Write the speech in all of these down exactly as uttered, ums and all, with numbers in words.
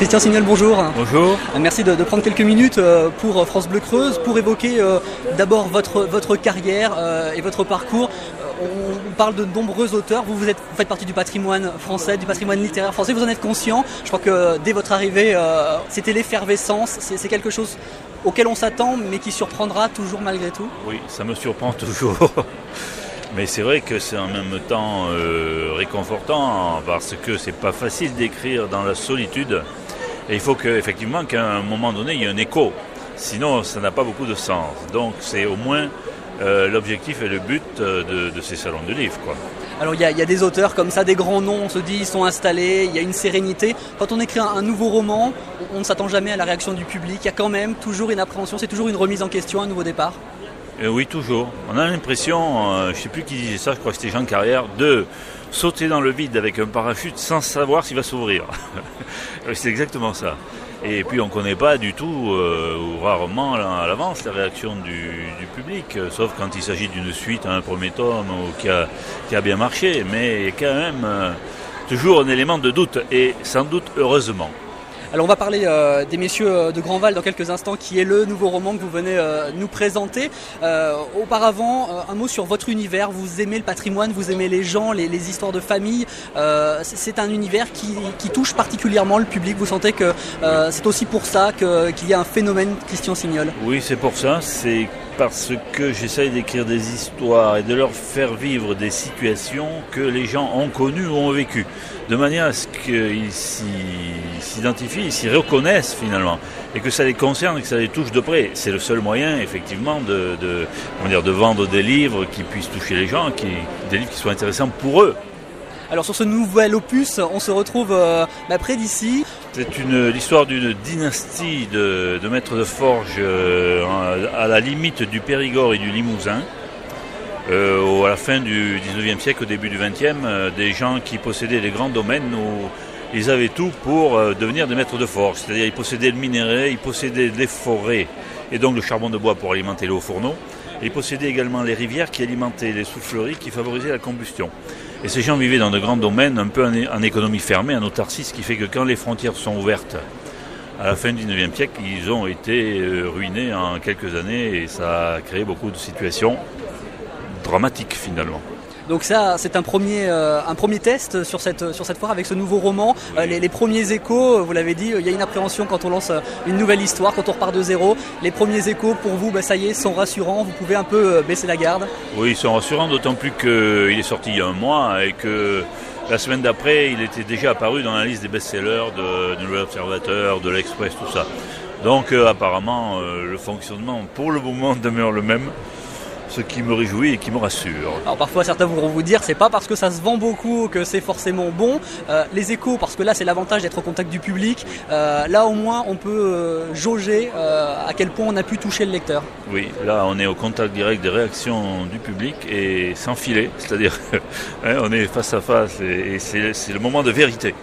Christian Signol, bonjour. Bonjour. Merci de, de prendre quelques minutes pour France Bleu Creuse, pour évoquer euh, d'abord votre, votre carrière euh, et votre parcours. On parle de nombreux auteurs, vous, vous, êtes, vous faites partie du patrimoine français, du patrimoine littéraire français, vous en êtes conscient. Je crois que dès votre arrivée, euh, c'était l'effervescence, c'est, c'est quelque chose auquel on s'attend, mais qui surprendra toujours malgré tout. Oui, ça me surprend toujours. Mais c'est vrai que c'est en même temps euh, réconfortant, parce que c'est pas facile d'écrire dans la solitude. Et il faut que, effectivement qu'à un moment donné, il y ait un écho. Sinon, ça n'a pas beaucoup de sens. Donc c'est au moins euh, l'objectif et le but de, de ces salons de livres, quoi. Alors il y, y a des auteurs comme ça, des grands noms, on se dit ils sont installés, il y a une sérénité. Quand on écrit un, un nouveau roman, on ne s'attend jamais à la réaction du public. Il y a quand même toujours une appréhension, c'est toujours une remise en question, un nouveau départ. Euh, oui, toujours. On a l'impression, euh, je ne sais plus qui disait ça, je crois que c'était Jean Carrière, de sauter dans le vide avec un parachute sans savoir s'il va s'ouvrir. C'est exactement ça. Et puis on ne connaît pas du tout, euh, ou rarement à l'avance, la réaction du, du public, euh, sauf quand il s'agit d'une suite à un premier tome ou qui a, qui a bien marché. Mais il y a quand même euh, toujours un élément de doute, et sans doute heureusement. Alors on va parler euh, des Messieurs de Grandval dans quelques instants, qui est le nouveau roman que vous venez euh, nous présenter. Euh, auparavant, euh, un mot sur votre univers. Vous aimez le patrimoine, vous aimez les gens, les, les histoires de famille. Euh, c'est un univers qui, qui touche particulièrement le public. Vous sentez que euh, c'est aussi pour ça que, qu'il y a un phénomène Christian Signol? Oui, c'est pour ça. C'est parce que j'essaye d'écrire des histoires et de leur faire vivre des situations que les gens ont connues ou ont vécues, de manière à ce qu'ils s'y, s'identifient, ils s'y reconnaissent finalement, et que ça les concerne et que ça les touche de près. C'est le seul moyen, effectivement, de, de, comment dire, de vendre des livres qui puissent toucher les gens, qui, des livres qui soient intéressants pour eux. Alors sur ce nouvel opus, on se retrouve euh, bah, près d'ici. C'est une, l'histoire d'une dynastie de, de maîtres de forge euh, à la limite du Périgord et du Limousin. Euh, à la fin du dix-neuvième siècle, au début du vingtième, euh, des gens qui possédaient des grands domaines où ils avaient tout pour euh, devenir des maîtres de forge. C'est-à-dire ils possédaient le minerai, ils possédaient les forêts et donc le charbon de bois pour alimenter les hauts fourneaux. Et ils possédaient également les rivières qui alimentaient les souffleries qui favorisaient la combustion. Et ces gens vivaient dans de grands domaines, un peu en, en économie fermée, en autarcie, ce qui fait que quand les frontières sont ouvertes à la fin du dix-neuvième siècle, ils ont été euh, ruinés en quelques années, et ça a créé beaucoup de situations dramatiques finalement. Donc ça, c'est un premier, euh, un premier test sur cette, sur cette foire avec ce nouveau roman. Oui. Euh, les, les premiers échos, vous l'avez dit, il y a une appréhension quand on lance une nouvelle histoire, quand on repart de zéro. Les premiers échos, pour vous, bah, ça y est, sont rassurants. Vous pouvez un peu baisser la garde. Oui, ils sont rassurants, d'autant plus qu'il est sorti il y a un mois et que la semaine d'après, il était déjà apparu dans la liste des best-sellers de, de l'Observateur, de l'Express, tout ça. Donc euh, apparemment, euh, le fonctionnement pour le moment demeure le même. Ce qui me réjouit et qui me rassure. Alors parfois certains voudront vous dire c'est pas parce que ça se vend beaucoup que c'est forcément bon. Euh, les échos, parce que là c'est l'avantage d'être au contact du public. Euh, là au moins on peut euh, jauger euh, à quel point on a pu toucher le lecteur. Oui, là on est au contact direct des réactions du public et sans filet, c'est-à-dire hein, on est face à face et, et c'est, c'est le moment de vérité.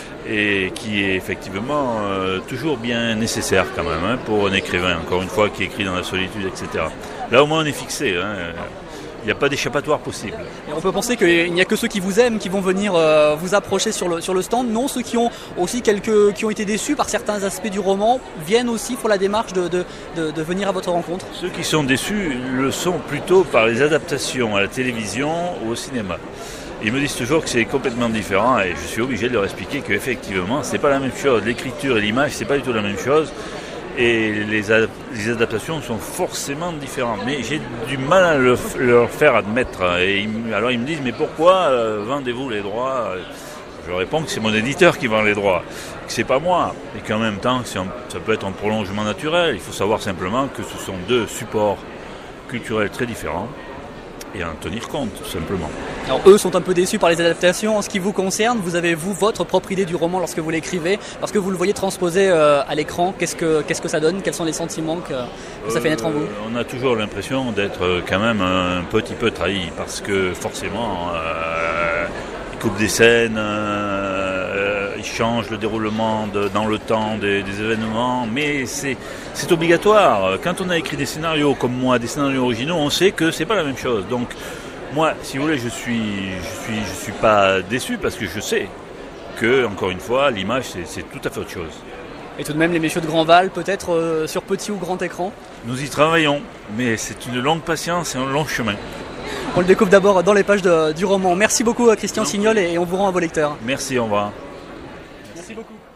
Et qui est effectivement euh, toujours bien nécessaire quand même hein, pour un écrivain, encore une fois, qui écrit dans la solitude, et cetera. Là au moins on est fixé, hein. Il n'y a pas d'échappatoire possible. Et on peut penser qu'il n'y a que ceux qui vous aiment qui vont venir euh, vous approcher sur le, sur le stand. Non, ceux qui ont aussi quelques, qui ont été déçus par certains aspects du roman viennent aussi pour la démarche de, de, de, de venir à votre rencontre. Ceux qui sont déçus le sont plutôt par les adaptations à la télévision ou au cinéma. Ils me disent toujours que c'est complètement différent et je suis obligé de leur expliquer qu'effectivement c'est pas la même chose. L'écriture et l'image c'est pas du tout la même chose et les, ad- les adaptations sont forcément différentes. Mais j'ai du mal à le, leur faire admettre. Et ils, alors ils me disent mais pourquoi euh, vendez-vous les droits? Je leur réponds que c'est mon éditeur qui vend les droits, que c'est pas moi et qu'en même temps c'est un, ça peut être un prolongement naturel. Il faut savoir simplement que ce sont deux supports culturels très différents. Et en tenir compte, tout simplement. Alors eux sont un peu déçus par les adaptations. En ce qui vous concerne, vous avez vous votre propre idée du roman lorsque vous l'écrivez, parce que vous le voyez transposé euh, à l'écran. Qu'est-ce que qu'est-ce que ça donne? Quels sont les sentiments que, que ça fait naître en vous? euh, On a toujours l'impression d'être quand même un petit peu trahi, parce que forcément, euh, ils coupent des scènes, euh, ils changent le déroulement de, dans le temps des, des événements, mais c'est c'est obligatoire. Quand on a écrit des scénarios comme moi, des scénarios originaux, on sait que c'est pas la même chose. Donc moi, si vous voulez, je suis je suis je suis pas déçu parce que je sais que, encore une fois, l'image, c'est, c'est tout à fait autre chose. Et tout de même, les messieurs de Grandval, peut-être euh, sur petit ou grand écran? Nous y travaillons, mais c'est une longue patience et un long chemin. On le découvre d'abord dans les pages de, du roman. Merci beaucoup Christian Signol et on vous rend à vos lecteurs. Merci, au revoir. Merci beaucoup.